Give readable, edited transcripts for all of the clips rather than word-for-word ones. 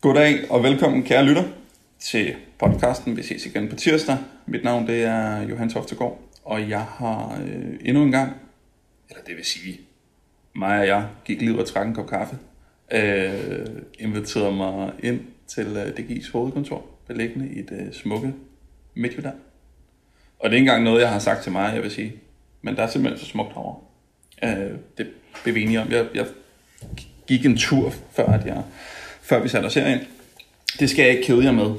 Goddag og velkommen kære lytter til podcasten. Vi ses igen på tirsdag. Mit navn det er Johan Toftegård, og jeg har endnu en gang, eller det vil sige, mig og jeg gik lige ud og trak en kop kaffe, inviterede mig ind til DGI's hovedkontor, beliggende i det smukke Midtjylland. Og det er ikke engang noget, jeg har sagt til mig, jeg vil sige, men der er simpelthen så smukt herovre. Det blev vi enige om. Jeg gik en tur, før vi satte os herind. Det skal jeg ikke kede jer med.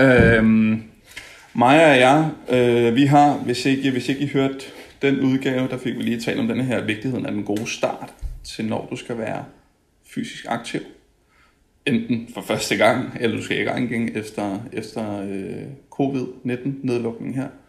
Mig og jeg, vi har, hvis ikke I hørte den udgave, der fik vi lige talt om denne her vigtigheden af den gode start til når du skal være fysisk aktiv. Enten for første gang, eller du skal i gang igen efter covid-19-nedlukningen her.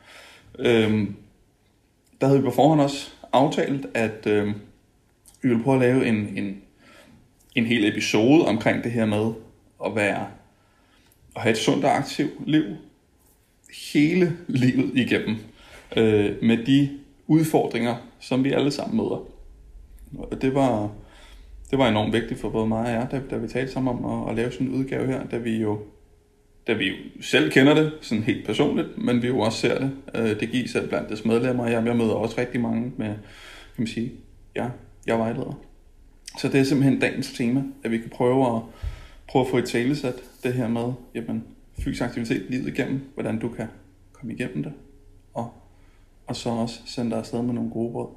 Der havde vi på forhånd også aftalt, at vi ville prøve at lave en hel episode omkring det her med at have et sundt og aktivt liv hele livet igennem, med de udfordringer, som vi alle sammen møder. Og det var enormt vigtigt for både mig og jer, da vi talte sammen om at lave sådan en udgave her, da vi jo selv kender det sådan helt personligt, men vi jo også ser det. Det giver sig blandt dets medlemmer, og jeg møder også rigtig mange med, kan man sige, jeg vejleder. Så det er simpelthen dagens tema, at vi kan prøve at få et talesæt det her med, jamen, fysisk aktivitet livet igennem, hvordan du kan komme igennem det, og så også sende dig afsted med nogle gode råd.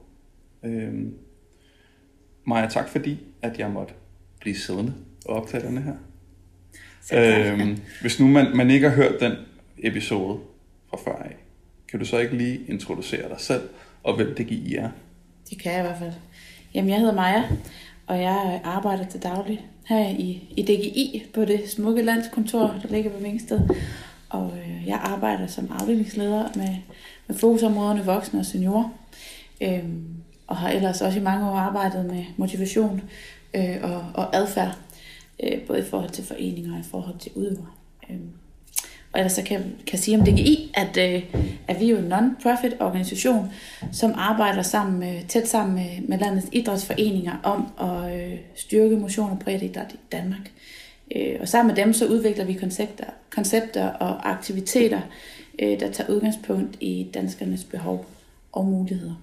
Maja, tak fordi, at jeg måtte blive siddende og optage denne her. Hvis nu man ikke har hørt den episode fra før af, kan du så ikke lige introducere dig selv, og hvem DGI er? Det kan jeg i hvert fald. Jamen, jeg hedder Maja, og jeg arbejder til daglig her i DGI på det smukke landskontor, der ligger ved Vingsted. Og jeg arbejder som afdelingsleder med fokusområderne voksne og seniorer. Og har ellers også i mange år arbejdet med motivation og adfærd, både i forhold til foreninger og i forhold til udøvere. Og ellers så kan jeg sige om DGI, at vi er jo en non-profit organisation, som arbejder tæt sammen med landets idrætsforeninger om at styrke motion og breddeidræt i Danmark. Og sammen med dem så udvikler vi koncepter og aktiviteter, der tager udgangspunkt i danskernes behov og muligheder.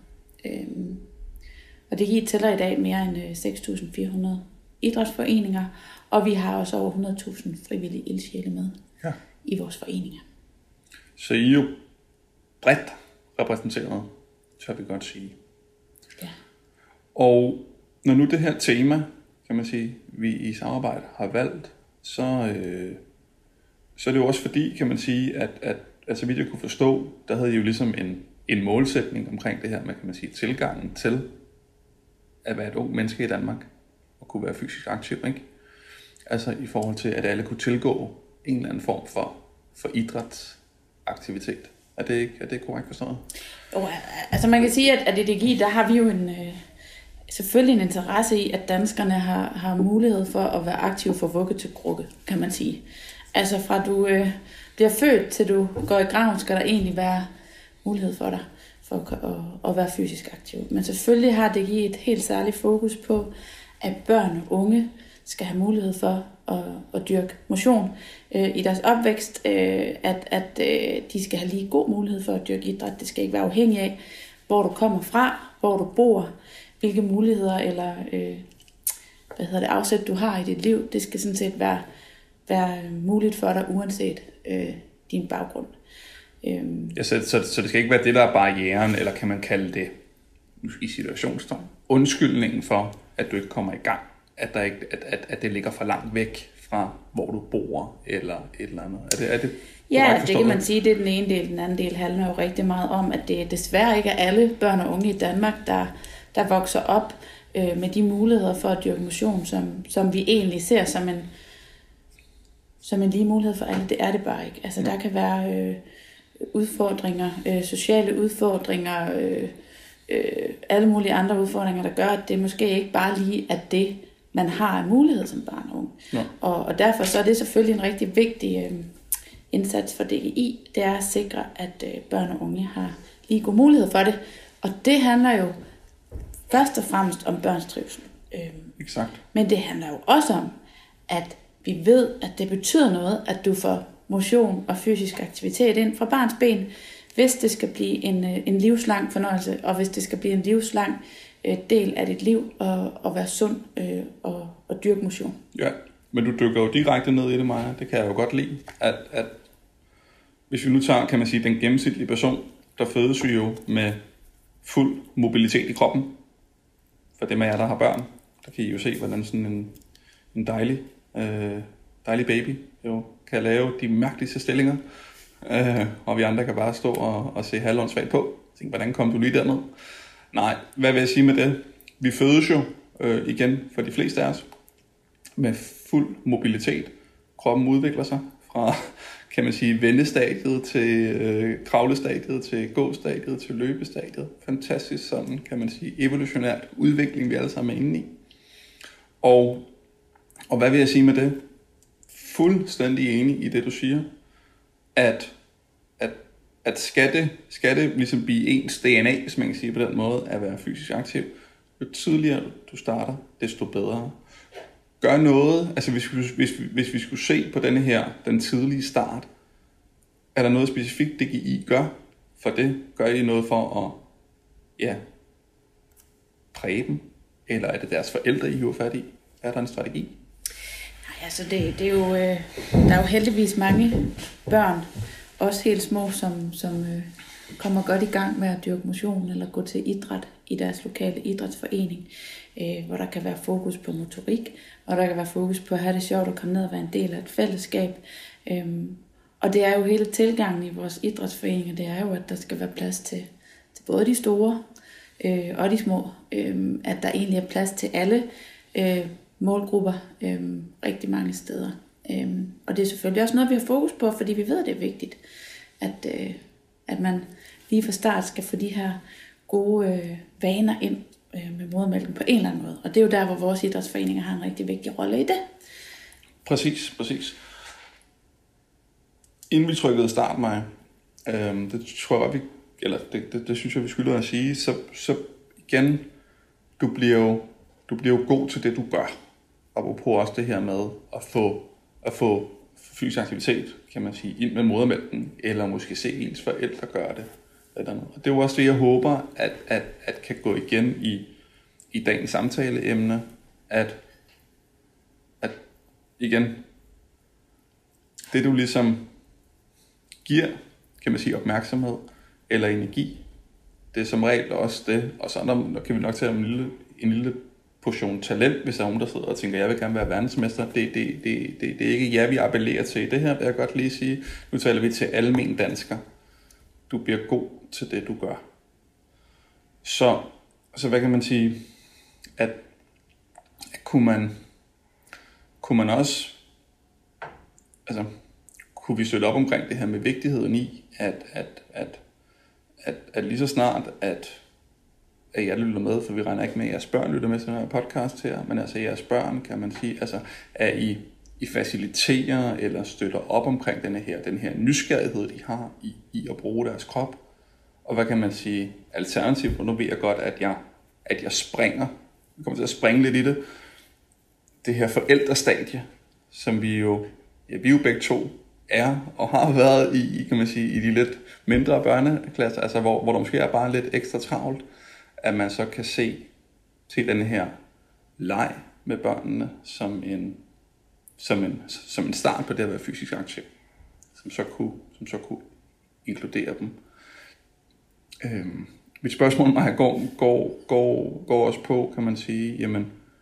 Og DGI tæller i dag mere end 6.400 idrætsforeninger, og vi har også over 100.000 frivillige ildsjæle med i vores foreninger. Så I er jo bredt repræsenteret, tør vi godt sige. Ja. Og når nu det her tema, kan man sige, vi i samarbejde har valgt, så er det jo også fordi, kan man sige, at så vidt jeg kunne forstå, der havde I jo ligesom en målsætning omkring det her med, kan man sige, tilgangen til at være et ung menneske i Danmark og kunne være fysisk aktiv, ikke? Altså i forhold til, at alle kunne tilgå en eller anden form for idrætsaktivitet. Er det korrekt forstået? Jo, altså man kan sige, at i DGI, der har vi jo selvfølgelig en interesse i, at danskerne har mulighed for at være aktive fra vugge til krukke, kan man sige. Altså fra du bliver født til du går i graven, skal der egentlig være mulighed for dig for at være fysisk aktiv. Men selvfølgelig har DGI et helt særligt fokus på, at børn og unge skal have mulighed for at dyrke motion i deres opvækst, at de skal have lige god mulighed for at dyrke idræt. Det skal ikke være afhængig af, hvor du kommer fra, hvor du bor, hvilke muligheder eller afsæt du har i dit liv. Det skal sådan set være muligt for dig, uanset din baggrund. Ja, så det skal ikke være det, der er barrieren, eller kan man kalde det i situationstegn undskyldningen for, at du ikke kommer i gang, at det ligger for langt væk fra, hvor du bor, eller et eller andet. Er det ja, det kan man sige, det er den ene del. Den anden del handler jo rigtig meget om, at det desværre ikke er alle børn og unge i Danmark, der vokser op med de muligheder for at dyrke motion, som vi egentlig ser som en lige mulighed for alle. Det er det bare ikke. Altså, der kan være udfordringer, sociale udfordringer, alle mulige andre udfordringer, der gør, at det måske ikke bare lige er det, man har af mulighed som barn og unge. Ja. Og derfor så er det selvfølgelig en rigtig vigtig indsats for DGI, det er at sikre, at børn og unge har lige god mulighed for det. Og det handler jo først og fremmest om børns trivsel. Exakt. Men det handler jo også om, at vi ved, at det betyder noget, at du får motion og fysisk aktivitet ind fra barns ben, hvis det skal blive en livslang fornøjelse, og hvis det skal blive en livslang del af dit liv, at være sund og dyrke motion. Ja, men du dykker jo direkte ned i det, Maja. Det kan jeg jo godt lide, at hvis vi nu tager, kan man sige, den gennemsnitlige person, der fødes jo med fuld mobilitet i kroppen. For dem af jer, der har børn, der kan I jo se, hvordan sådan en dejlig baby jo kan lave de mærkeligste stillinger. Og vi andre kan bare stå og se halvåndssvagt på. Tænk, hvordan kom du lige derned? Nej, hvad vil jeg sige med det? Vi fødes jo igen for de fleste af os med fuld mobilitet. Kroppen udvikler sig fra, kan man sige, vendestadiet til kravlestadiet, til gåstadiet, til løbestadiet. Fantastisk sådan, kan man sige, evolutionært udvikling, vi alle sammen er inde i. Og hvad vil jeg sige med det? Fuldstændig enig i det, du siger, at skal det ligesom blive ens DNA, hvis man kan sige på den måde, at være fysisk aktiv, jo tidligere du starter, desto bedre. Gør noget, altså hvis vi skulle se på den tidlige start, er der noget specifikt, det I gør for det? Gør I noget for at præge dem? Eller er det deres forældre, I hiver fat i? Er der en strategi? Nej, altså det er jo, der er jo heldigvis mange børn, også helt små, som kommer godt i gang med at dyrke motion eller gå til idræt i deres lokale idrætsforening, hvor der kan være fokus på motorik, og der kan være fokus på at have det sjovt at komme ned og være en del af et fællesskab. Og det er jo hele tilgangen i vores idrætsforeninger, det er jo, at der skal være plads til både de store og de små, at der egentlig er plads til alle målgrupper rigtig mange steder. Og det er selvfølgelig også noget, vi har fokus på, fordi vi ved, det er vigtigt, at man lige fra start skal få de her gode vaner ind med modermælken på en eller anden måde. Og det er jo der, hvor vores idrætsforeninger har en rigtig vigtig rolle i det. Præcis. Inden vi trykkede start, Maja, det tror jeg, det synes jeg, vi skylder at sige, så igen, du bliver jo god til det, du gør. Apropos også det her med at få fysisk aktivitet, kan man sige, ind med modermælken, eller måske se ens forældre gøre det. Og det er jo også det, jeg håber, at kan gå igen i dagens samtaleemne, at igen, det du ligesom giver, kan man sige, opmærksomhed eller energi, det er som regel også det, og så der kan vi nok tage en lille portion talent, hvis der er nogen, der sidder og tænker, jeg vil gerne være verdensmester. Det er ikke jer, vi appellerer til. Det her vil jeg godt lige sige. Nu taler vi til almen dansker. Du bliver god til det, du gør. Så hvad kan man sige? At kunne man også, altså, kunne vi støtte op omkring det her med vigtigheden i, at lige så snart, at jeg lytter med, for vi regner ikke med, at jeres børn lytter med til den her podcast her, men altså jeres børn, kan man sige, altså at I faciliterer eller støtter op omkring den her nysgerrighed, de har i at bruge deres krop. Og hvad kan man sige, alternativt, nu ved jeg godt, at jeg springer, jeg kommer til at springe lidt i det her forældrestadie, som vi jo begge to er og har været i, kan man sige, i de lidt mindre børneklasser, altså hvor der måske er bare lidt ekstra travlt, at man så kan se til den her leg med børnene som en start på det at være fysisk aktiv, som så kunne inkludere dem. Mit spørgsmål mig går også på, kan man sige, jamen,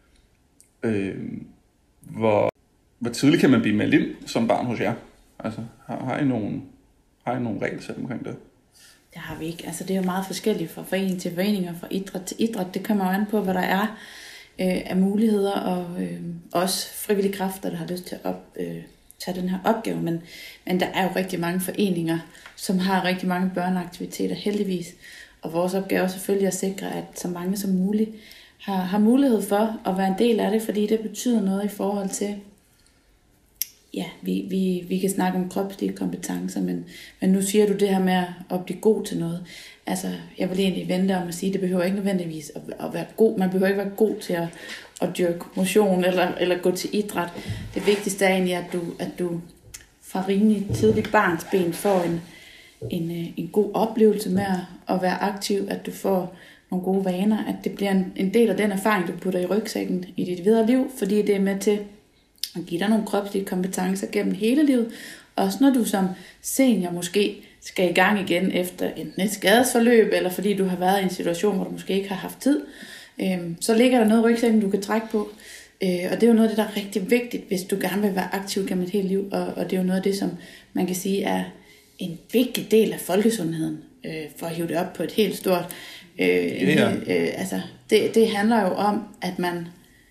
hvor tidligt kan man blive meldt ind som barn hos jer? Altså, har I nogle regelsæt omkring det? Det har vi ikke. Altså, det er jo meget forskelligt fra forening til forening og fra idræt til idræt. Det kommer jo an på, hvad der er af muligheder og også frivillige kræfter, der har lyst til at tage den her opgave. Men der er jo rigtig mange foreninger, som har rigtig mange børneaktiviteter, heldigvis. Og vores opgave er selvfølgelig at sikre, at så mange som muligt har mulighed for at være en del af det, fordi det betyder noget i forhold til ja, vi kan snakke om kropslige kompetencer, men nu siger du det her med at blive god til noget. Altså, jeg vil egentlig vente om at sige, at det behøver ikke nødvendigvis at være god. Man behøver ikke være god til at dyrke motion eller gå til idræt. Det vigtigste er egentlig, at du fra rimelig tidligt barnsben får en god oplevelse med at være aktiv, at du får nogle gode vaner, at det bliver en del af den erfaring, du putter i rygsækken i dit videre liv, fordi det er med til at give dig nogle kropslige kompetencer gennem hele livet. Også når du som senior måske skal i gang igen efter et skadesforløb, eller fordi du har været i en situation, hvor du måske ikke har haft tid, så ligger der noget i rygsækken, du kan trække på. Og det er jo noget af det, der er rigtig vigtigt, hvis du gerne vil være aktiv gennem et helt liv. Og det er jo noget af det, som man kan sige er en vigtig del af folkesundheden, for at hive det op på et helt stort. Altså, det handler jo om, at man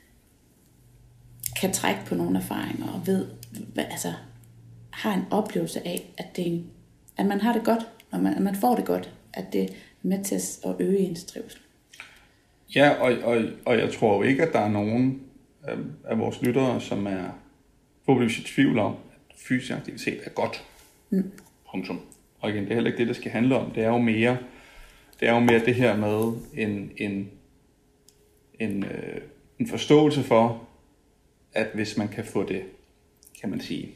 kan trække på nogle erfaringer og ved, har en oplevelse af, at man har det godt, og at man får det godt, at det er med til at øge ens trivsel. Ja, og jeg tror jo ikke, at der er nogen af vores lyttere, som er forhåbentligvis i tvivl om, at fysisk aktivitet er godt. Punktum. Og igen, det er heller ikke det, det skal handle om. Det er jo mere det her med en forståelse for, at hvis man kan få det, kan man sige,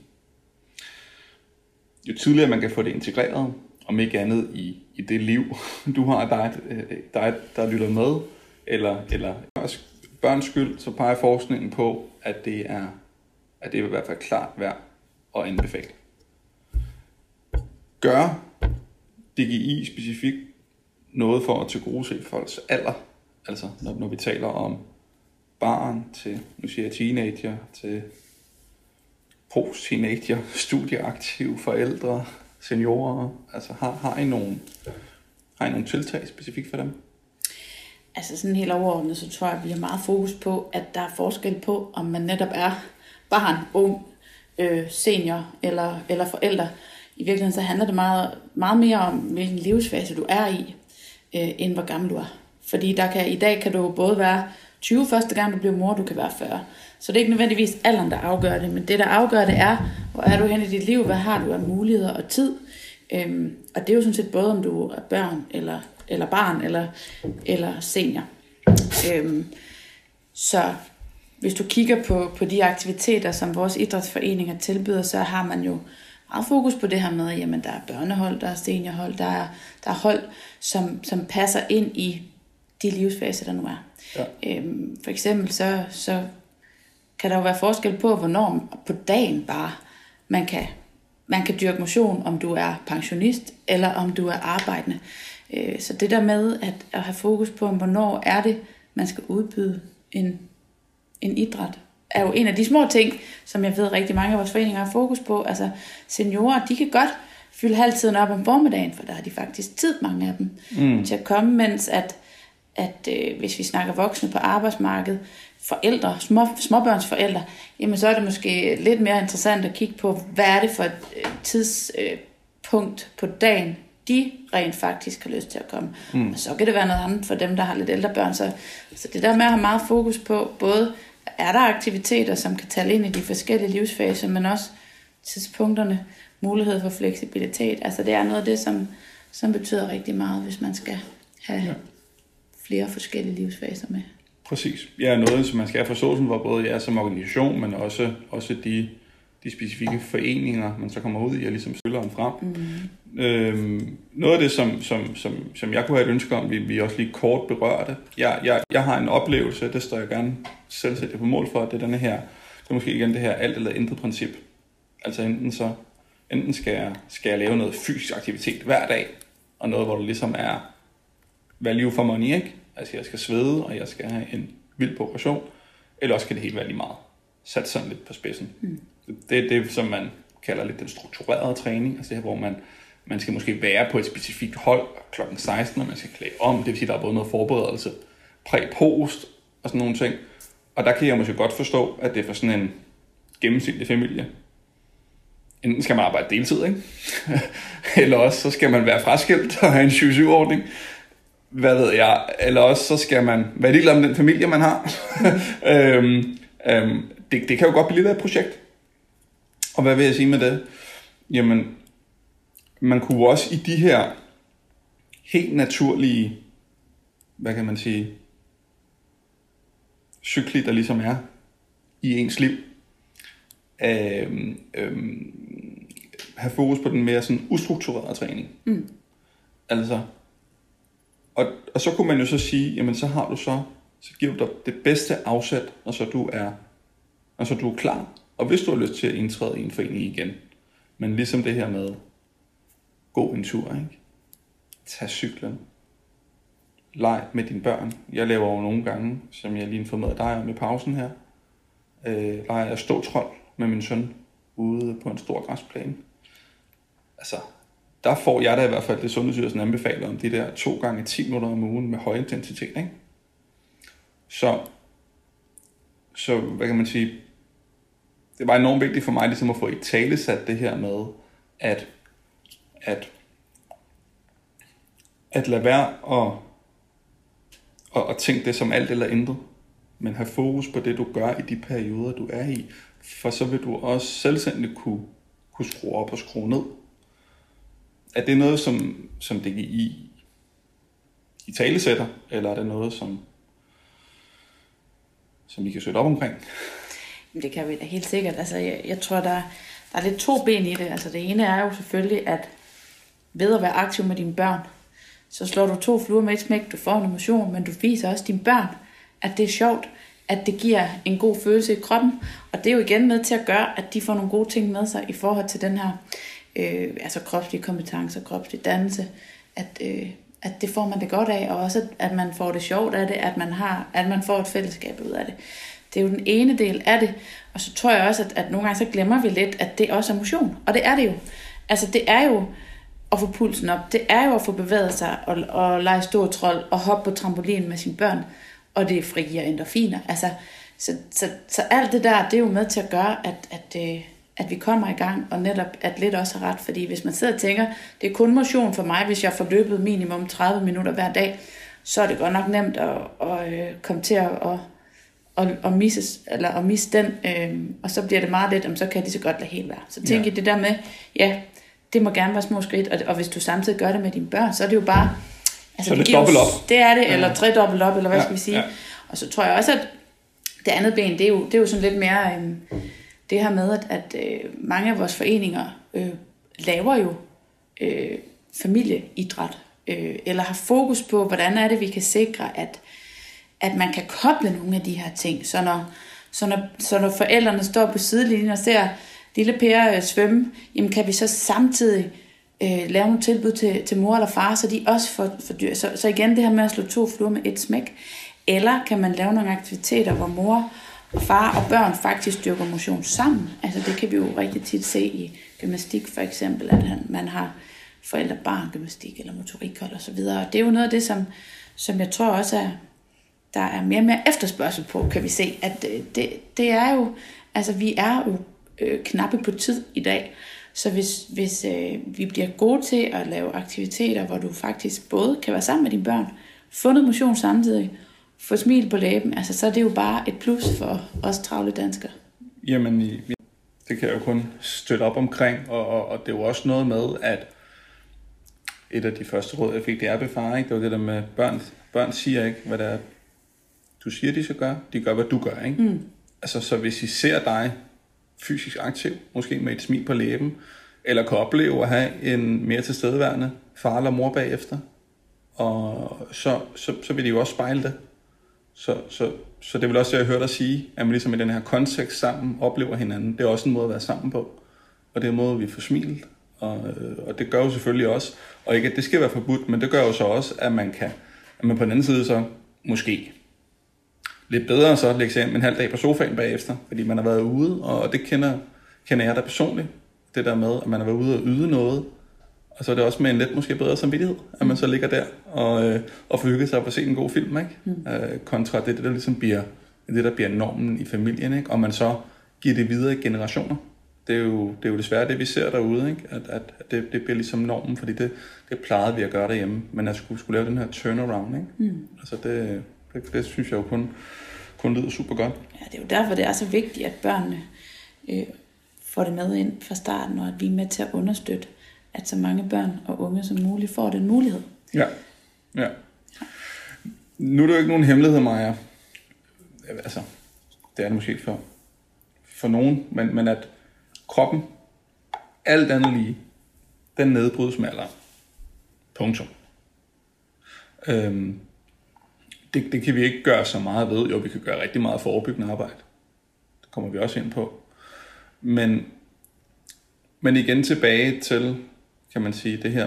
jo tidligere man kan få det integreret, om ikke andet i det liv, du har, der lytter med, eller børns skyld, så peger forskningen på, at det er i hvert fald klart værd at anbefale. Gør DGI specifikt noget for at tilgodese folks alder, altså når vi taler om barn til, nu siger jeg teenager, til post-teenager, studieaktive forældre, seniorer, altså har I nogle tiltag specifikt for dem? Altså sådan helt overordnet, så tror jeg, at vi har meget fokus på, at der er forskel på, om man netop er barn, ung, senior eller forældre. I virkeligheden så handler det meget, meget mere om, hvilken livsfase du er i, end hvor gammel du er. Fordi i dag kan du både være 20 første gang, du bliver mor, du kan være 40. Så det er ikke nødvendigvis alderen, der afgør det, men det, der afgør det er, hvor er du hen i dit liv, hvad har du af muligheder og tid. Og det er jo sådan set både, om du er børn, eller barn, eller senior. Så hvis du kigger på de aktiviteter, som vores idrætsforeninger tilbyder, så har man jo meget fokus på det her med, at jamen, der er børnehold, der er seniorhold, der er hold, som passer ind i de livsfaser, der nu er. Ja. For eksempel så kan der jo være forskel på, hvornår på dagen bare man kan dyrke motion, om du er pensionist, eller om du er arbejdende. Så det der med at have fokus på, hvornår er det, man skal udbyde en idræt, er jo en af de små ting, som jeg ved rigtig mange af vores foreninger har fokus på. Altså seniorer, de kan godt fylde halvtiden op om formiddagen, for der har de faktisk tid, mange af dem, til at komme, mens at hvis vi snakker voksne på arbejdsmarkedet, forældre, småbørnsforældre, jamen så er det måske lidt mere interessant at kigge på, hvad er det for et tidspunkt på dagen, de rent faktisk har lyst til at komme. Og så kan det være noget andet for dem, der har lidt ældre børn. Så det der med at have meget fokus på, både er der aktiviteter, som kan tale ind i de forskellige livsfaser, men også tidspunkterne, mulighed for fleksibilitet. Altså det er noget af det, som betyder rigtig meget, hvis man skal have flere forskellige livsfaser med. Præcis. Ja, noget, som man skal have forståelsen for, både jer som organisation, men også de specifikke foreninger, man så kommer ud i og ligesom stiller dem frem. Noget af det, som jeg kunne have et ønske om, vi også lige kort berørte. Jeg har en oplevelse, det står jeg gerne selv sætte på mål for, det er denne her, det er måske igen det her alt eller intet princip. Altså enten skal jeg lave noget fysisk aktivitet hver dag, og noget, hvor det ligesom er value for money, ikke? Altså jeg skal svede, og jeg skal have en vild progression, eller også kan det helt være lige meget. Sat sådan lidt på spidsen. Det er det, som man kalder lidt den strukturerede træning, altså her, hvor man skal måske være på et specifikt hold kl. 16, og man skal klæde om, det vil sige, der er både noget forberedelse, præ-post og sådan nogle ting. Og der kan jeg måske godt forstå, at det er for sådan en gennemsnitlig familie. Enten skal man arbejde deltid, ikke? Eller også så skal man være fraskilt og have en 7-7-ordning. Hvad ved jeg? Eller også så skal man være ligeglad med den familie, man har. Det kan jo godt blive lidt af et projekt. Og hvad vil jeg sige med det? Jamen, man kunne også i de her helt naturlige, hvad kan man sige, cykler, der ligesom er i ens liv, have fokus på den mere sådan ustrukturerede træning. Altså, og så kunne man jo så sige, jamen så har du så giver du dig det bedste afsæt, og så du er klar. Og hvis du har lyst til at indtræde i en forening igen, men ligesom det her med, gå en tur, ikke? Tag cyklen. Leg med dine børn. Jeg laver jo nogle gange, som jeg lige informerede dig om i pausen her, leger jeg ståtrold med min søn ude på en stor græsplæne. Altså, der får jeg da i hvert fald det Sundhedsstyrelsen anbefaler om de der 2 gange 10 minutter om ugen med høj intensitet, ikke? Så hvad kan man sige, det var enormt vigtigt for mig ligesom at få italesat det her med, at lade være og tænke det som alt eller intet, men have fokus på det, du gør i de perioder, du er i, for så vil du også selvstændigt kunne skrue op og skrue ned. Er det noget, som det i talesætter, eller er det noget, som vi kan søge op omkring? Det kan vi da helt sikkert. Altså, jeg tror, der er lidt 2 ben i det. Altså, det ene er jo selvfølgelig, at ved at være aktiv med dine børn, så slår du 2 fluer med et smæk. Du får en emotion, men du viser også dine børn, at det er sjovt, at det giver en god følelse i kroppen. Og det er jo igen med til at gøre, at de får nogle gode ting med sig i forhold til den her altså kropslige kompetencer, kropslig dannelse, at det får man det godt af, og også at man får det sjovt af det, at man får et fællesskab ud af det. Det er jo den ene del af det, og så tror jeg også, at nogle gange så glemmer vi lidt, at det også er motion, og det er det jo. Altså det er jo at få pulsen op, det er jo at få bevæget sig og lege ståtrold og hoppe på trampolin med sine børn, og det frigiver endorfiner. Altså, så alt det der, det er jo med til at gøre, at vi kommer i gang, og netop at lidt også har ret, fordi hvis man sidder og tænker, det er kun motion for mig, hvis jeg får løbet minimum 30 minutter hver dag, så er det godt nok nemt at komme til at misse den, og så bliver det meget let, så kan de så godt lade helt være. Så tænk i det der med, ja, det må gerne være små skridt, og hvis du samtidig gør det med dine børn, så er det jo bare, altså så det dobbelt op. Det er det, eller 3 dobbelt op, eller hvad skal vi sige. Ja. Og så tror jeg også, at det andet ben, det er jo sådan lidt mere det her med, at mange af vores foreninger laver jo familieidræt, eller har fokus på, hvordan er det, vi kan sikre, at man kan koble nogle af de her ting. Så når forældrene står på sidelinjen og ser lille Per svømme, jamen kan vi så samtidig lave nogle tilbud til mor eller far, så de også får dyr. Så igen det her med at slå 2 fluer med et smæk. Eller kan man lave nogle aktiviteter, hvor mor og far og børn faktisk dyrker motion sammen. Altså det kan vi jo rigtig tit se i gymnastik for eksempel, at man har forældre-barn-gymnastik eller motorikhold og så videre. Og det er jo noget af det, som jeg tror også der er mere og mere efterspørgsel på, kan vi se. At det er jo, altså vi er jo knappe på tid i dag. Så hvis vi bliver gode til at lave aktiviteter, hvor du faktisk både kan være sammen med dine børn, få noget motion samtidig, få smil på læben, altså så er det jo bare et plus for os travle danskere. Jamen, det kan jeg jo kun støtte op omkring, og det er jo også noget med, at et af de første råd, jeg fik, det er befare, ikke? Det var det der med, børn siger ikke, hvad det er, du siger, de skal gøre, de gør, hvad du gør, ikke? Altså, så hvis I ser dig fysisk aktiv, måske med et smil på læben, eller kan opleve at have en mere tilstedeværende far eller mor bagefter, og så vil de jo også spejle det. Så det vil også, jeg hørte dig sige, at man ligesom i den her kontekst sammen oplever hinanden. Det er også en måde at være sammen på, og det er en måde, vi får smilet, og det gør jo selvfølgelig også, og ikke at det skal være forbudt, men det gør jo så også, at man på den anden side så måske lidt bedre så lægge sig en halv dag på sofaen bagefter, fordi man har været ude, og det kender jeg da personligt, det der med, at man har været ude og yde noget, og så er det også med en lidt måske bedre samvittighed, at man så ligger der og får hygget sig på at se en god film, ikke? Kontra det der ligesom bliver det, der bliver normen i familien, ikke? Og man så giver det videre i generationer. Det er jo desværre det, vi ser derude, ikke? At det bliver ligesom normen, fordi det plejede vi at gøre derhjemme, men at skulle lave den her turnaround, ikke? Altså det synes jeg jo kun lyder super godt. Ja, det er jo derfor, det er så vigtigt, at børnene får det med ind fra starten, og at vi er med til at understøtte, at så mange børn og unge som muligt får den mulighed. Ja. Nu er det jo ikke nogen hemmelighed, Maja. Altså, det er det måske for nogen, men at kroppen, alt andet lige, den nedbrydes med alderen. Punktum. Det kan vi ikke gøre så meget ved. Jo, vi kan gøre rigtig meget forebyggende arbejde. Det kommer vi også ind på. Men igen tilbage til, kan man sige, det her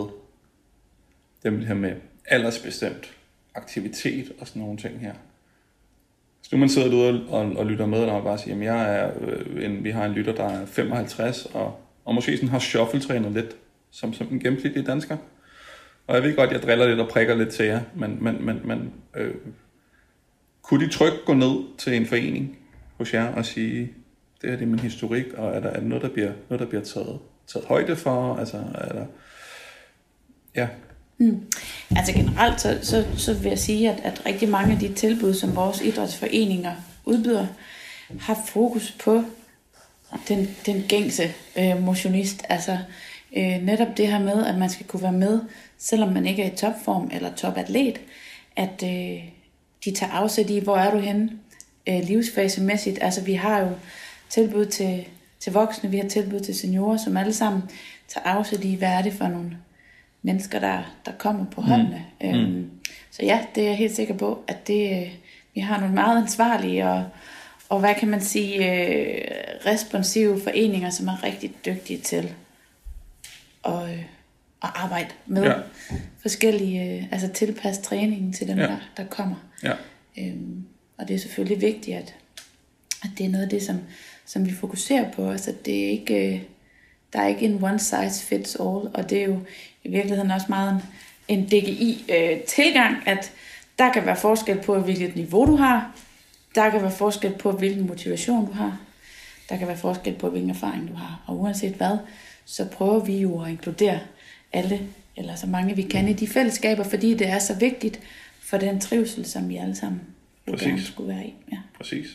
med aldersbestemt aktivitet og sådan nogle ting her. Hvis nu man sidder derude og lytter med, og bare siger, at vi har en lytter, der er 55, og måske sådan har shuffle-trænet lidt, som en gennemsnitlig dansker. Og jeg ved godt, jeg driller lidt og prikker lidt til jer, men kunne de trygt gå ned til en forening hos jer og sige, det er min historik, og er der noget, der bliver taget højde for? Altså, er der... Ja. Altså generelt, så vil jeg sige, at rigtig mange af de tilbud, som vores idrætsforeninger udbyder, har fokus på den gængse motionist. Altså netop det her med, at man skal kunne være med, selvom man ikke er i topform eller topatlet, at de tager afsæt i, hvor er du henne livsfasemæssigt. Altså vi har jo tilbud til voksne, vi har tilbud til seniorer, som alle sammen tager afsæt i, hvad er det for nogle mennesker, der kommer på håndene. Så ja, det er jeg helt sikker på, at vi har nogle meget ansvarlige og hvad kan man sige, responsive foreninger, som er rigtig dygtige til at arbejde med forskellige, altså tilpasse træningen til dem, der kommer. Ja. Og det er selvfølgelig vigtigt, at det er noget af det, som vi fokuserer på. Altså det er ikke, der er ikke en one size fits all, og det er jo i virkeligheden også meget en DGI-tilgang, at der kan være forskel på, hvilket niveau du har, der kan være forskel på, hvilken motivation du har, der kan være forskel på, hvilken erfaring du har, og uanset hvad, så prøver vi jo at inkludere alle, eller så mange vi kan i de fællesskaber, fordi det er så vigtigt for den trivsel, som vi alle sammen gerne skulle være i. Ja. Præcis.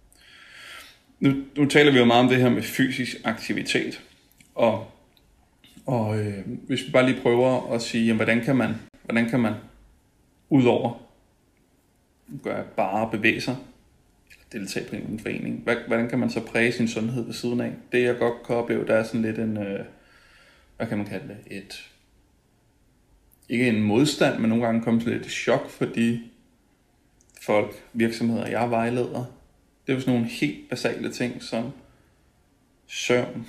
Nu taler vi jo meget om det her med fysisk aktivitet, og hvis vi bare lige prøver at sige, jamen, hvordan kan man udover bare bevæge sig, eller deltage på en forening, hvordan kan man så præge sin sundhed ved siden af? Det jeg godt kan opleve, der er sådan lidt en, hvad kan man kalde det, ikke en modstand, men nogle gange kommer sådan lidt et chok for de folk, virksomheder, jeg vejleder. Det er jo sådan nogle helt basale ting som søvn,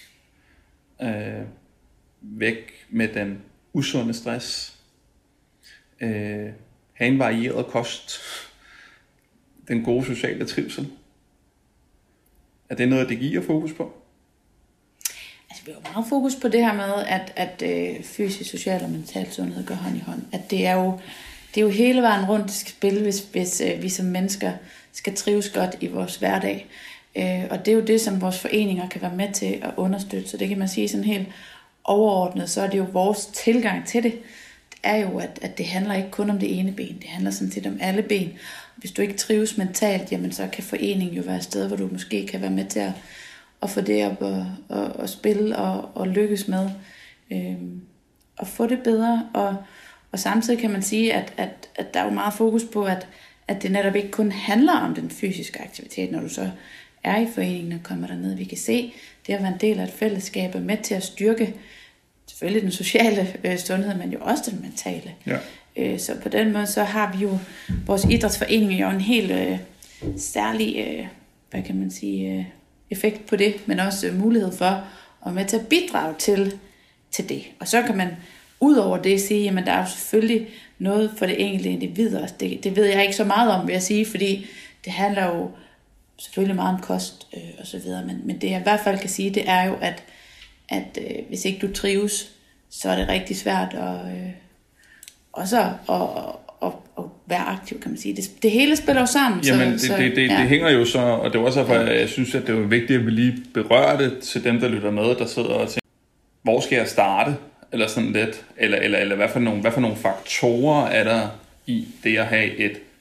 væk med den usunde stress, have en varieret kost, den gode sociale trivsel. Er det noget, det giver fokus på? Altså, vi har meget fokus på det her med, at fysisk, social og mental sundhed går hånd i hånd. At det er jo hele vejen rundt, det skal spille, hvis vi som mennesker skal trives godt i vores hverdag. Og det er jo det, som vores foreninger kan være med til at understøtte. Så det kan man sige sådan helt overordnet, så er det jo vores tilgang til det. Det er jo, at det handler ikke kun om det ene ben, det handler sådan set om alle ben. Hvis du ikke trives mentalt, jamen så kan foreningen jo være et sted, hvor du måske kan være med til at få det op og spille og lykkes med. Og få det bedre. Og samtidig kan man sige, at der er jo meget fokus på, at det netop ikke kun handler om den fysiske aktivitet, når du så er i foreningen og kommer derned. Vi kan se, det at være en del af et fællesskab er med til at styrke selvfølgelig den sociale sundhed, men jo også den mentale. Ja. Så på den måde, så har vi jo vores idrætsforening jo en helt særlig, hvad kan man sige, effekt på det, men også mulighed for at være med til at bidrage til det. Og så kan man ud over det sige, jamen der er jo selvfølgelig noget for det enkelte individ også. Det ved jeg ikke så meget om, vil jeg sige, fordi det handler jo selvfølgelig meget om kost og så videre, men det jeg i hvert fald kan sige, det er jo, at hvis ikke du trives, så er det rigtig svært også at være aktiv, kan man sige. Det hele spiller jo sammen. Jamen, det hænger jo så, og det er også derfor, jeg synes, at det er vigtigt, at vi lige berører det til dem, der lytter med, der sidder og tænker, hvor skal jeg starte? Eller sådan lidt, eller hvad for nogle faktorer er der i det at have et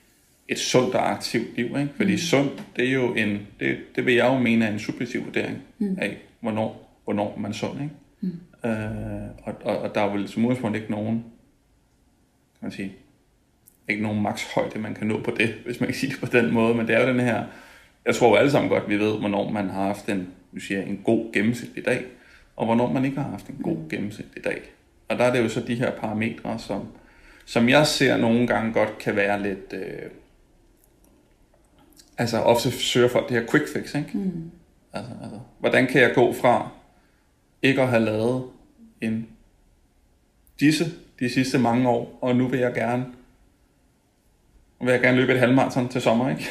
et sundt og aktivt liv, ikke? Fordi sundt, det er jo det vil jeg jo mene er en subjektiv vurdering af, hvornår man er sund, ikke? Og der er vel som udgangspunkt ikke nogen, kan man sige, ikke nogen makshøjde, man kan nå på det, hvis man kan sige det på den måde, men det er jo den her, jeg tror jo alle sammen godt, vi ved, hvornår man har haft en god gennemsnitlig dag, og hvornår man ikke har haft en god gennemsnitlig dag. Og der er det jo så de her parametre, som jeg ser nogle gange godt kan være lidt, altså ofte søger folk det her quick fix, ikke? Altså, hvordan kan jeg gå fra ikke at have lavet de sidste mange år, og nu vil jeg gerne løbe et halvmarathon til sommer, ikke?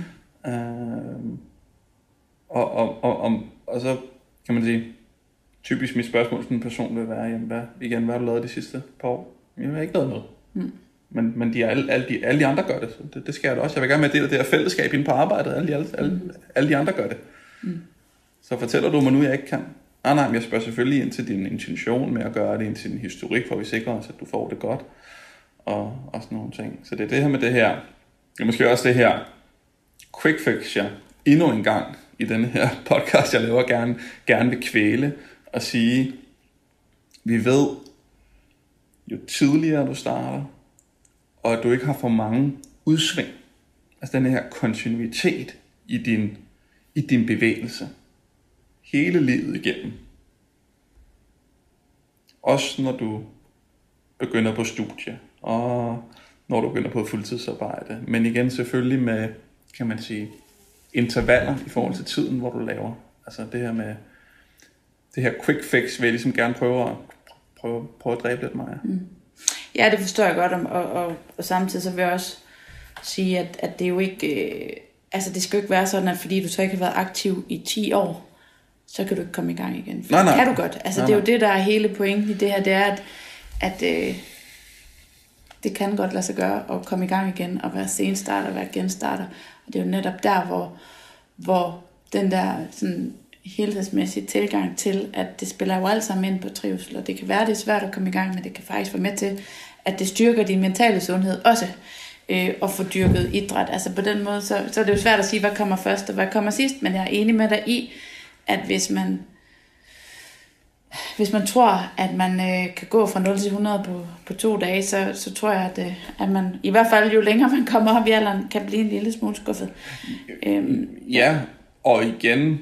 Og så kan man sige, typisk mit spørgsmål til en person vil være, jamen, hvad har du lavet de sidste par år? Jeg har ikke lavet noget. Men alle de andre gør det, så det skal jeg da også. Jeg vil gerne med det her fællesskab inde på arbejdet, alle de andre gør det. Så fortæller du mig nu, jeg ikke kan? Nej, men jeg spørger selvfølgelig ind til din intention med at gøre det, ind til din historik, for vi sikrer os, at du får det godt, og sådan nogle ting. Så det er det her med det her, og måske også det her quick fix, jeg endnu en gang i denne her podcast, jeg laver, gerne vil kvæle og sige, vi ved, jo tidligere du starter, og at du ikke har for mange udsving, altså den her kontinuitet i din bevægelse, hele livet igennem. Også når du begynder på studie, og når du begynder på fuldtidsarbejde. Men igen selvfølgelig med, kan man sige, intervaller i forhold til tiden, hvor du laver. Altså det her med, det her quick fix, vil jeg ligesom gerne prøve at dræbe lidt mig. Ja, det forstår jeg godt, og samtidig så vil jeg også sige, at det jo ikke, altså det skal jo ikke være sådan, at fordi du så ikke har været aktiv i 10 år, så kan du ikke komme i gang igen. For nej. Kan du godt. Altså det er jo det, der er hele pointen i det her, det er, at det kan godt lade sig gøre at komme i gang igen, og være senstarter, og være genstarter. Og det er jo netop der, hvor den der sådan helhedsmæssige tilgang til, at det spiller jo alt sammen ind på trivsel, og det kan være, det er svært at komme i gang, men det kan faktisk være med til, at det styrker din mentale sundhed også, og få dyrket idræt. Altså på den måde, så er det jo svært at sige, hvad kommer først og hvad kommer sidst, men jeg er enig med dig i, at hvis man tror, at man kan gå fra 0 til 100 på 2 dage, så tror jeg, at man, i hvert fald jo længere man kommer op i alderen, kan blive en lille smule skuffet. Ja, og igen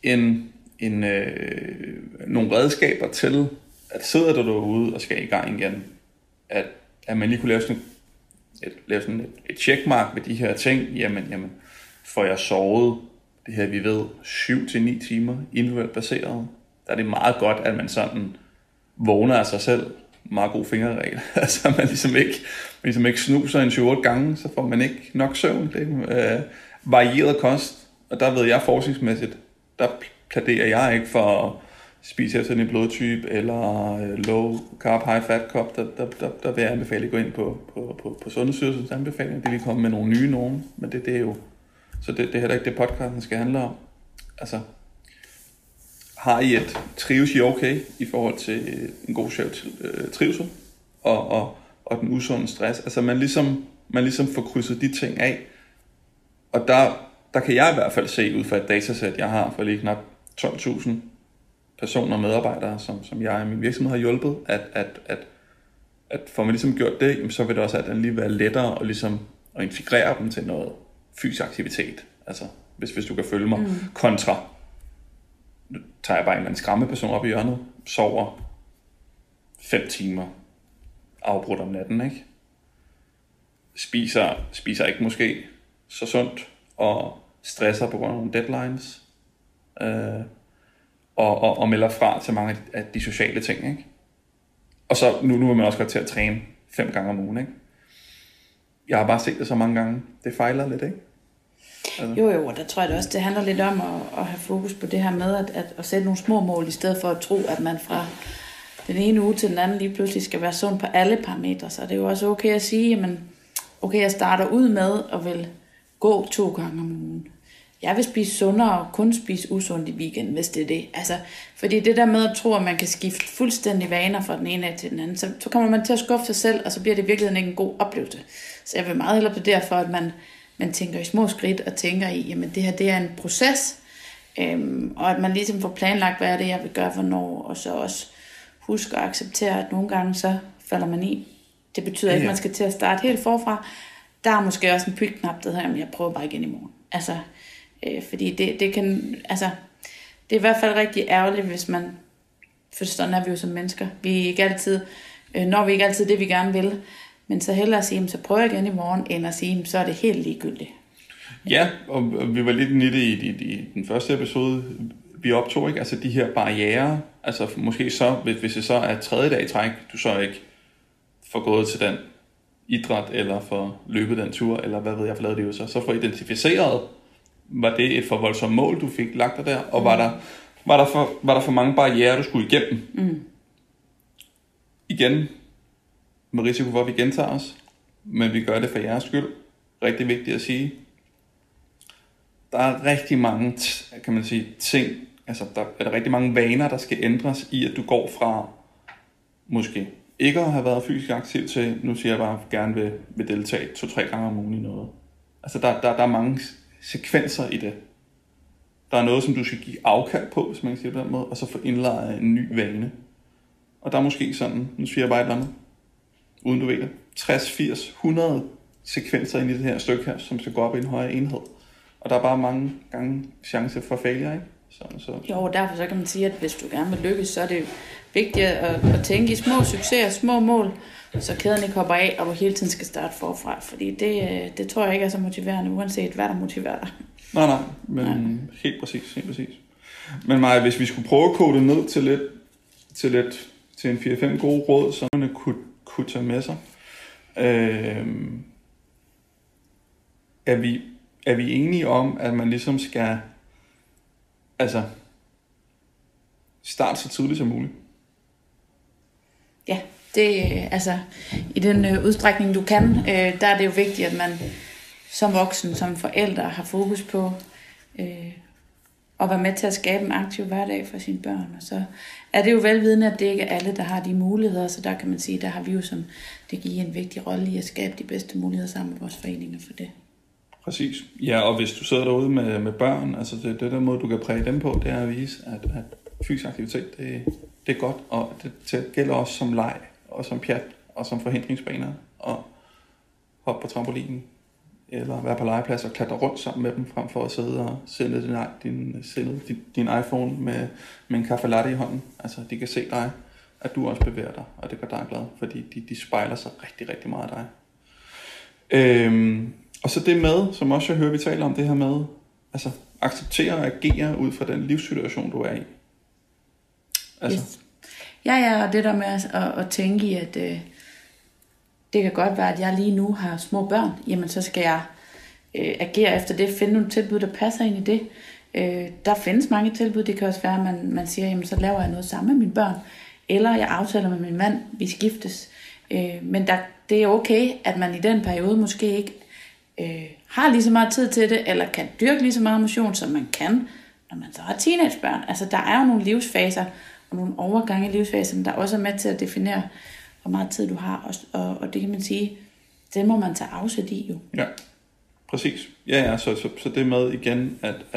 nogle redskaber til, at sidder du derude og skal i gang igen, at man lige kunne lave sådan et checkmark ved de her ting. Jamen, får jeg sovet det her, vi ved, 7-9 timer individuelt baseret, der er det meget godt, at man sådan vågner af sig selv. Meget god fingerregel. Altså man ligesom ikke snuser en 7-8 gange, så får man ikke nok søvn. Det er varieret kost, og der ved jeg forskningsmæssigt, der plæderer jeg ikke for at spise efter en blodtype, eller low carb, high fat kop. Der vil jeg anbefale at gå ind på Sundhedsstyrelsens anbefaling. Det vil komme med nogle nye nogen, men det er jo, så det er heller ikke det podcasten skal handle om. Altså, har I trives I okay i forhold til en god trivsel og den usunde stress? Altså man ligesom får krydset de ting af, og der kan jeg i hvert fald se ud fra et datasæt, jeg har for lige knap 12.000 personer og medarbejdere, som jeg i min virksomhed har hjulpet, at får man ligesom gjort det, så vil det også lige være lettere at, ligesom, at integrere dem til noget fysisk aktivitet. Altså hvis du kan følge mig, kontra nu tager jeg bare en eller anden skræmmeperson op i hjørnet, sover 5 timer afbrudt om natten, ikke? Spiser ikke måske så sundt, og stresser på grund af nogle deadlines, og melder fra til mange af de sociale ting, ikke? Og så nu er man også godt til at træne 5 gange om ugen, ikke? Jeg har bare set det så mange gange. Det fejler lidt, ikke? Altså. Jo, og der tror jeg det også, det handler lidt om at have fokus på det her med at sætte nogle små mål, i stedet for at tro, at man fra den ene uge til den anden lige pludselig skal være sund på alle parametre. Så det er jo også okay at sige, jamen, okay, jeg starter ud med at vil gå 2 gange om ugen. Jeg vil spise sundere og kun spise usundt i weekenden, hvis det er det. Altså, fordi det der med at tro, at man kan skifte fuldstændig vaner fra den ene til den anden, så kommer man til at skuffe sig selv, og så bliver det i virkeligheden ikke en god oplevelse. Så jeg vil meget hellere plædere for, at man man tænker i små skridt, og tænker i, jamen det her, det er en proces, og at man ligesom får planlagt, hvad er det, jeg vil gøre hvornår, og så også huske at acceptere, at nogle gange så falder man i. Det betyder ikke, at man skal til at starte helt forfra. Der er måske også en pytknap, der hedder, jamen jeg prøver bare igen i morgen. Altså, fordi det kan, altså, det er i hvert fald rigtig ærgerligt, hvis man, for sådan er vi jo som mennesker. Vi er ikke altid, når vi ikke altid det, vi gerne vil, men så hellere at sige, så prøver jeg igen i morgen, end at sige, så er det helt ligegyldigt. Ja, og vi var lidt inde i den første episode, vi optog, ikke? Altså de her barrierer, altså måske så, hvis det så er tredje dag i træk, du så ikke får gået til den idræt, eller får løbet den tur, eller hvad ved jeg, for lavet det jo så får identificeret, var det et for voldsomt mål, du fik lagt dig der, og var der for mange barrierer, du skulle igennem? Igen, med risiko for, at vi gentager os, men vi gør det for jeres skyld. Rigtig vigtigt at sige. Der er rigtig mange, kan man sige, ting, altså der er rigtig mange vaner, der skal ændres i, at du går fra måske ikke at have været fysisk aktiv til, nu siger jeg bare, at jeg gerne vil deltage 2-3 gange om ugen i noget. Altså der er mange sekvenser i det. Der er noget, som du skal give afkald på, hvis man kan sige det på den måde, og så få indlejret en ny vane. Og der er måske sådan, nu siger jeg bare et eller andet, uden du ved det, 60, 80, 100 sekvenser ind i det her stykke her, som skal gå op i en højere enhed. Og der er bare mange gange chance for failure, ikke? Så. Jo, derfor så kan man sige, at hvis du gerne vil lykkes, så er det vigtigt at tænke i små succeser, små mål, så kæden ikke hopper af, og hvor hele tiden skal starte forfra. Fordi det tror jeg ikke er så motiverende, uanset hvad der motiverer dig. Nej, men helt præcis. Men Maja, hvis vi skulle prøve at kode det ned til en 4-5 gode råd, så man kunne tage med sig. Er vi enige om, at man ligesom skal starte så tidligt som muligt? Ja, det i den udstrækning du kan, der er det jo vigtigt, at man som voksen, som forældre har fokus på at være med til at skabe en aktiv hverdag for sine børn. Og så er det jo velvidende, at det ikke er alle, der har de muligheder, så der kan man sige, der har vi jo som det giver en vigtig rolle i at skabe de bedste muligheder sammen med vores foreninger for det. Præcis. Ja, og hvis du sidder derude med børn, altså det der måde, du kan præge dem på, det er at vise, at fysisk aktivitet, det er godt, og det gælder også som leg, og som pjat, og som forhindringsbaner, og hoppe på trampolinen, eller være på legeplads og klatre rundt sammen med dem, frem for at sidde og sende din iPhone med en kaffe latte i hånden. Altså, de kan se dig, at du også bevæger dig, og det gør dig glad, fordi de spejler sig rigtig, rigtig meget af dig. Og så det med, som også jeg hører, vi taler om det her med, altså acceptere og agere ud fra den livssituation, du er i. Altså. Yes. Ja, og det der med at tænke i, at det kan godt være, at jeg lige nu har små børn, jamen så skal jeg agere efter det, finde nogle tilbud, der passer ind i det. Der findes mange tilbud, det kan også være, at man siger, jamen så laver jeg noget sammen med mine børn, eller jeg aftaler med min mand, vi skiftes. Men det er okay, at man i den periode måske ikke har lige så meget tid til det, eller kan dyrke lige så meget motion, som man kan, når man så har teenagebørn. Altså der er jo nogle livsfaser, og nogle overgange i livsfasen, der også er med til at definere, hvor meget tid du har, og det kan man sige, det må man tage afsæt i jo. Ja, præcis. Ja, så det med igen, at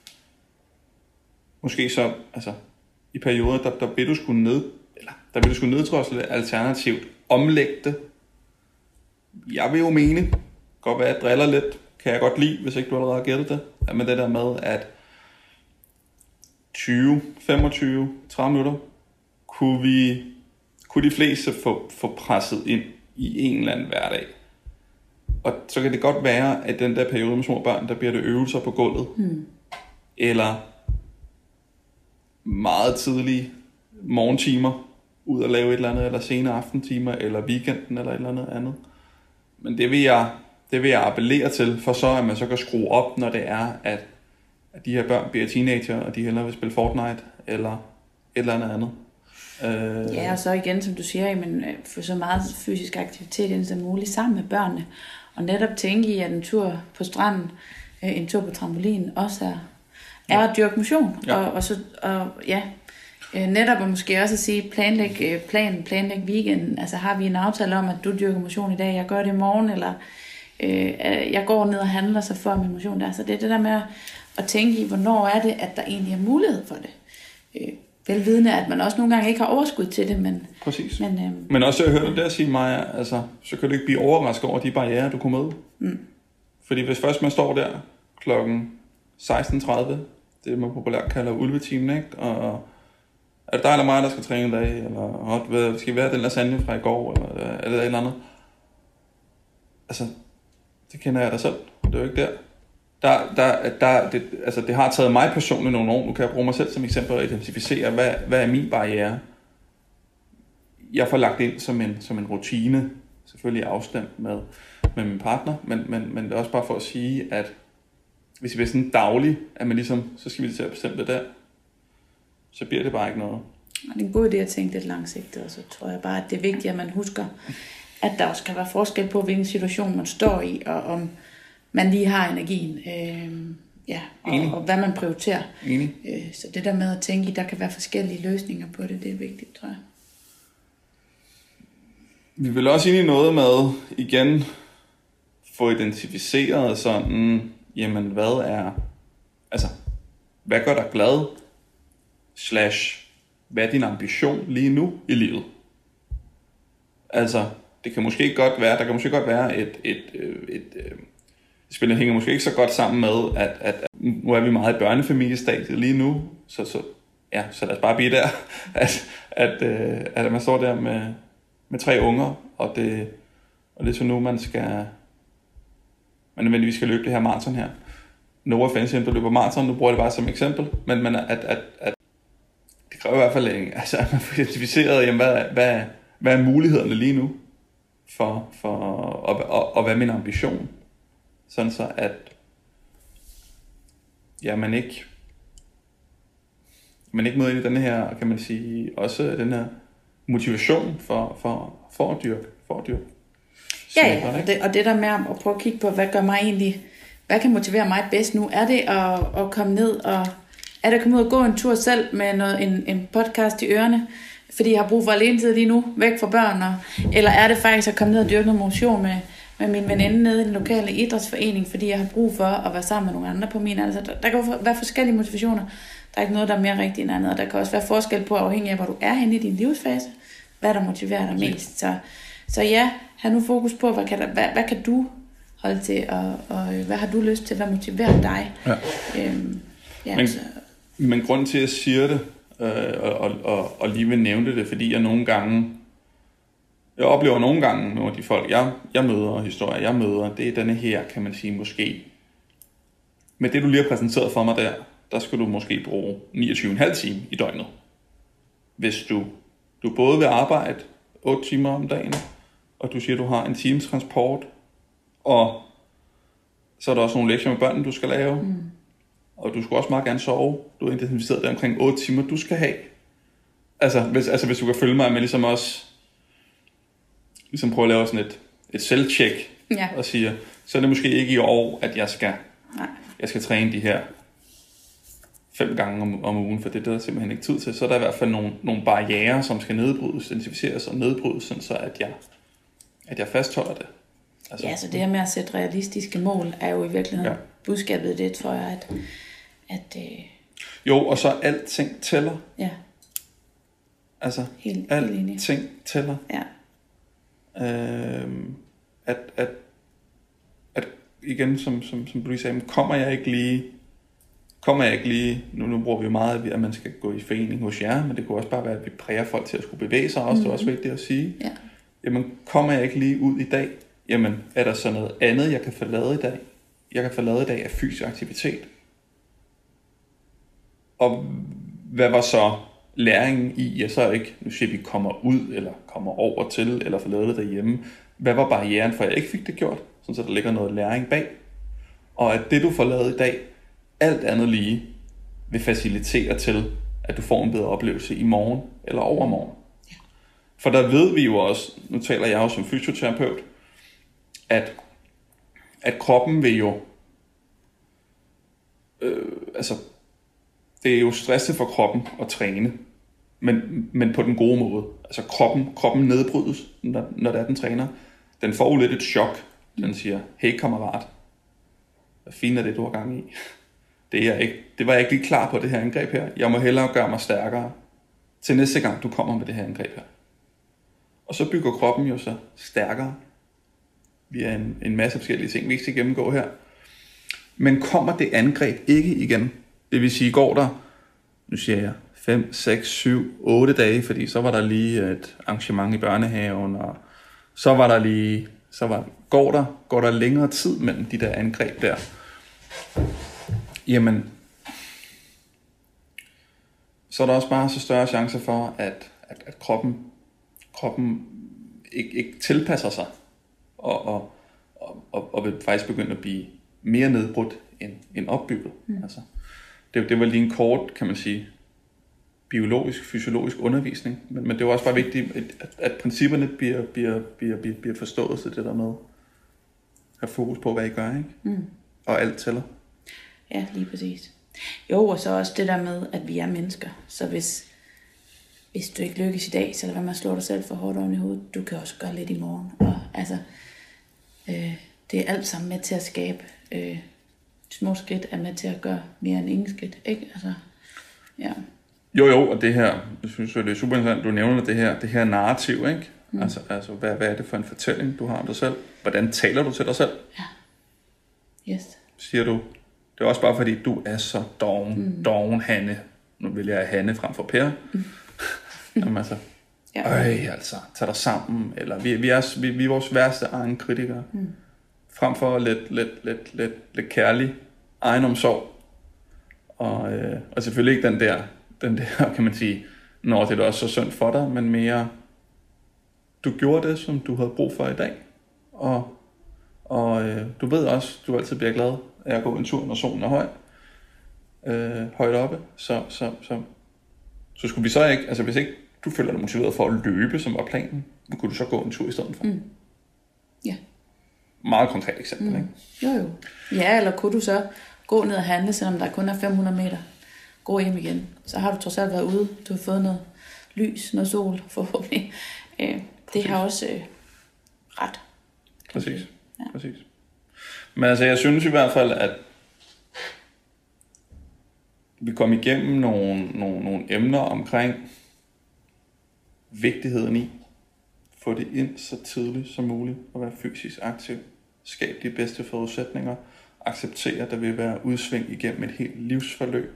måske så, altså i perioder, der vil du skulle neddrosle alternativt omlægge det. Jeg vil jo mene, godt være, at driller lidt, kan jeg godt lide, hvis ikke du allerede har gættet det, men det der med, at 20, 25, 30 minutter, kunne de fleste få presset ind i en eller anden hverdag. Og så kan det godt være, at den der periode med små børn, der bliver det øvelser på gulvet. Eller meget tidlige morgentimer, ud at lave et eller andet, eller sene aftentimer, eller weekenden, eller et eller andet. Men det vil jeg appellere til, for så at man så kan skrue op, når det er, at de her børn bliver teenager, og de hellere vil spille Fortnite, eller et eller andet. Ja, og så igen, som du siger, jamen, få så meget fysisk aktivitet ind som muligt sammen med børnene. Og netop tænke i, at en tur på stranden, en tur på trampolinen, også er at dyrke motion. Ja. Netop og måske også at sige, planlæg weekenden. Altså har vi en aftale om, at du dyrker motion i dag, jeg gør det i morgen, eller Jeg går ned og handler, så får min motion der. Så det er det der med at tænke i, hvornår er det, at der egentlig er mulighed for det. Velvidende, at man også nogle gange ikke har overskud til det, men... Præcis. Men også, jeg hørte dig der sige, Maja, altså, så kan du ikke blive overrasket over de barrierer, du kunne møde. Fordi hvis først man står der klokken 16:30, det man populært kalder ulvetimen, ikke? Og er det dig eller mig, der skal træne i dag? Eller skal vi have den lasagne fra i går? Eller er det et eller andet? Altså, det kender jeg da selv. Det er jo ikke der. Det har taget mig personligt nogle år. Nu kan jeg bruge mig selv som eksempel og identificere, hvad er min barriere. Jeg får lagt ind som en rutine, selvfølgelig afstemt med min partner, men det er også bare for at sige, at hvis vi er sådan daglig, at man ligesom, så skal vi til at bestemme det der, så bliver det bare ikke noget. Og det er en god idé at tænke lidt langsigtet, og så tror jeg bare, at det er vigtigt, at man husker, at der også kan være forskel på, hvilken situation man står i, og om man lige har energien, og hvad man prioriterer. Enig. Så det der med at tænke i, der kan være forskellige løsninger på det, det er vigtigt, tror jeg. Vi vil også ind i noget med, igen, få identificeret sådan, jamen hvad gør dig glad, / hvad er din ambition lige nu i livet? Altså, det kan måske godt være, der kan måske godt være spillet hænger måske ikke så godt sammen med, at nu er vi meget i børnefamiliestadiet lige nu, så lad os bare blive der, at man står der med 3 unger, og det er så nu, man nødvendigvis skal løbe det her maraton her. No offense, du løber maraton, nu bruger jeg det bare som eksempel, men at det kræver i hvert fald, at man får identificeret, jamen, hvad er mulighederne lige nu, og hvad er min ambition, sådan så at man ikke møder ind i den her, kan man sige, også den her motivation for at dyrke. Og det der med at prøve at kigge på, hvad gør mig egentlig, hvad kan motivere mig bedst nu? Er det at komme ned og er det at komme ud og gå en tur selv med en podcast i ørerne, fordi jeg har brug for alenetid lige nu, væk fra børn, eller er det faktisk at komme ned og dyrke noget motion med min veninde nede i den lokale idrætsforening, fordi jeg har brug for at være sammen med nogle andre på min alder. Der kan være forskellige motivationer. Der er ikke noget, der er mere rigtigt end andet, og der kan også være forskel på, afhængig af, hvor du er henne i din livsfase, hvad der motiverer dig mest. Så ja, have nu fokus på, hvad kan du holde til, og hvad har du lyst til, hvad motiverer dig? Ja. Men grunden til, at jeg siger det, og lige vil nævne det, fordi jeg oplever nogle gange nogle af de folk, jeg møder, og historier, jeg møder, det er denne her, kan man sige, måske. Med det, du lige har præsenteret for mig der skal du måske bruge 29,5 timer i døgnet. Hvis du både vil arbejde 8 timer om dagen, og du siger, du har en times transport, og så er der også nogle lektier med børnene, du skal lave, og du skal også meget gerne sove. Du har identificeret det omkring 8 timer, du skal have. Hvis du kan følge mig med ligesom også, ligesom prøve at lave sådan et selvtjek, og sige, så er det måske ikke i år, at jeg skal træne de her 5 gange om ugen, for det er der simpelthen ikke tid til. Så er der i hvert fald nogle barrierer, som skal nedbrydes, identificeres og nedbrydes, sådan så at jeg fastholder det. Så det her med at sætte realistiske mål, er jo i virkeligheden budskabet det, tror jeg, at jo, og så alting tæller. Ja. Helt alting tæller. Ja. At igen, som du lige sagde, kommer jeg ikke lige, nu bruger vi jo meget, at man skal gå i forening hos jer, men det kunne også bare være, at vi præger folk til at skulle bevæge sig også, det er også vigtigt at sige. Ja. Jamen, kommer jeg ikke lige ud i dag, jamen, er der så noget andet, jeg kan få lavet i dag? Jeg kan få lavet i dag af fysisk aktivitet. Og hvad var så læringen i, jeg så ikke, nu siger vi, kommer ud, eller kommer over til, eller får lavet det derhjemme. Hvad var barrieren for, at jeg ikke fik det gjort? Sådan så der ligger noget læring bag. Og at det, du får lavet i dag, alt andet lige, vil facilitere til, at du får en bedre oplevelse i morgen eller overmorgen. Ja. For der ved vi jo også, nu taler jeg jo som fysioterapeut, at kroppen vil jo, det er jo stressende for kroppen at træne, men på den gode måde. Altså kroppen nedbrydes, når det er, den træner. Den får jo lidt et chok. Den siger, hey kammerat, hvad fint er det, du har gang i? Det var jeg ikke lige klar på, det her angreb her. Jeg må hellere gøre mig stærkere til næste gang, du kommer med det her angreb her. Og så bygger kroppen jo så stærkere via en masse forskellige ting, vi ikke skal gennemgå her. Men kommer det angreb ikke igen, det vil sige, går der, nu siger jeg, 5, 6, 7, 8 dage, fordi så var der lige et arrangement i børnehaven, og så var der lige, går der længere tid mellem de der angreb der, jamen, så er der også bare så større chancer for, at kroppen ikke tilpasser sig, og vil faktisk begynde at blive mere nedbrudt end opbygget. Altså, det var lige en kort, kan man sige, biologisk, fysiologisk undervisning, men det er også bare vigtigt, at principperne bliver forstået, så det der med at have fokus på, hvad I gør, ikke? Og alt tæller. Ja, lige præcis. Jo, og så også det der med, at vi er mennesker. Så hvis du ikke lykkes i dag, så lad være med at slå dig selv for hårdt oven i hovedet. Du kan også gøre lidt i morgen. Og altså, det er alt sammen med til at skabe små skridt, er med til at gøre mere end ingen skridt, ikke? Altså, ja. Jo, og det her, jeg synes det er super interessant, du nævner det her narrativ, ikke? Altså hvad er det for en fortælling, du har om dig selv? Hvordan taler du til dig selv? Ja. Yes. Siger du, det er også bare fordi, du er så doven Hanne. Nu vil jeg have Hanne frem for Per. Jamen altså, altså, tag dig sammen. Eller vi er vores værste egen kritikere. Frem for lidt kærlig egenomsorg. Og selvfølgelig ikke den der, kan man sige, når det er også så synd for dig, men mere, du gjorde det, som du havde brug for i dag. Og du ved også, du altid bliver glad af at gå en tur, når solen er højt oppe. Så skulle vi så ikke, altså hvis ikke du føler dig motiveret for at løbe, som var planen, kunne du så gå en tur i stedet for? Ja. Meget konkret eksempel, ikke? Jo. Ja, eller kunne du så gå ned og handle, selvom der kun er 500 meter? Gå hjem igen. Så har du trods alt været ude. Du har fået noget lys, noget sol, forhåbentlig. Det har også ret. Præcis. Men altså, jeg synes i hvert fald, at vi kom igennem nogle emner omkring vigtigheden i få det ind så tidligt som muligt at være fysisk aktiv. Skab de bedste forudsætninger. Acceptere, at der vil være udsving igennem et helt livsforløb.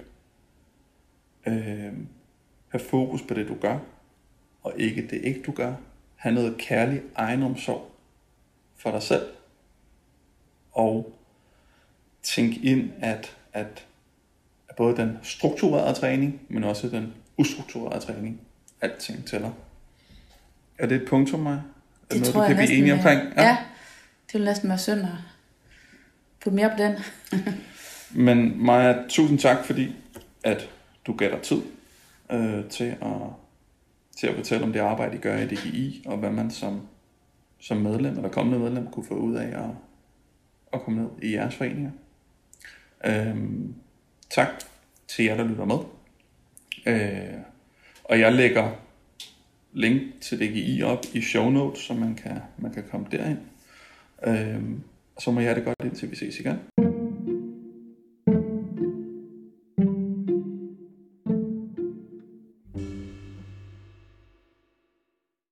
Have fokus på det, du gør, og ikke det ikke du gør. Ha' noget kærlig egenomsorg for dig selv. Og tænk ind, at både den strukturerede træning, men også den ustrukturerede træning, alting tæller. Er det et punktum, Maja? Det noget, tror du kan jeg blive enige omkring? Ja, det vil næsten være synd at putte mere på den. Men Maja, tusind tak, fordi at du gav dig tid til at fortælle om det arbejde, I gør i DGI, og hvad man som medlem eller kommende medlem kunne få ud af at komme ned i jeres foreninger. Tak til jer, der lytter med. Og jeg lægger link til DGI op i show notes, så man kan komme derind. Og så må jeg have det godt, indtil vi ses igen.